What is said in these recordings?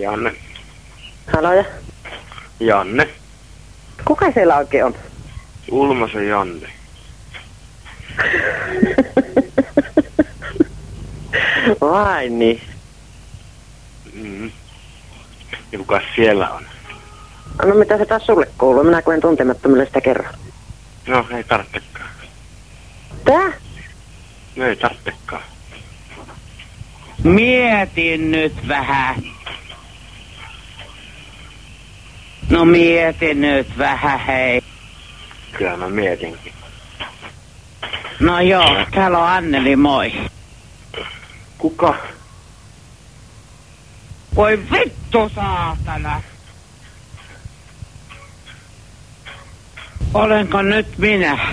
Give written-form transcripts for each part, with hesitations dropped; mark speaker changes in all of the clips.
Speaker 1: Janne.
Speaker 2: Haloja.
Speaker 1: Janne.
Speaker 2: Kuka siellä oikein on?
Speaker 1: Ulmasen Janne.
Speaker 2: Vai niin.
Speaker 1: Ja kuka siellä on?
Speaker 2: No mitä se taas sulle kuuluu? Minä kun en tuntemattomille sitä kerro.
Speaker 1: No, ei tarvitsekaan.
Speaker 2: Tää?
Speaker 1: No, ei tarvitsekaan.
Speaker 3: Mietin nyt vähän. No mietin nyt vähän, hei.
Speaker 1: Kyllä mä mietinkin.
Speaker 3: No joo, täällä on Anneli, moi.
Speaker 1: Kuka?
Speaker 3: Voi vittu saatana. Olenko nyt minä?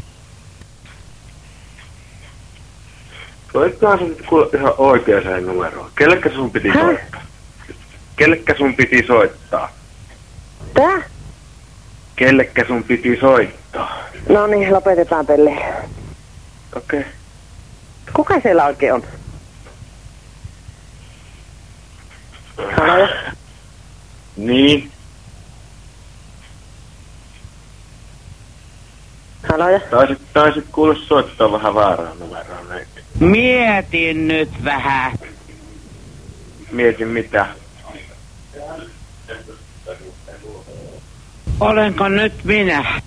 Speaker 1: Soittaa se nyt kuule ihan oikeaan numeroon. Kellekä sun piti soittaa? Kellekä sun piti soittaa?
Speaker 2: Tää?
Speaker 1: Kellekä sun piti soittaa?
Speaker 2: No niin, lopetetaan pelleillä.
Speaker 1: Okei. Okay.
Speaker 2: Kuka siellä oikein on? Haloja.
Speaker 1: Niin.
Speaker 2: Haloja.
Speaker 1: Taisit kuule soittaa vähän väärää numeroa nyt.
Speaker 3: Mietin nyt vähän.
Speaker 1: Mietin mitä?
Speaker 3: Olenko nyt minä?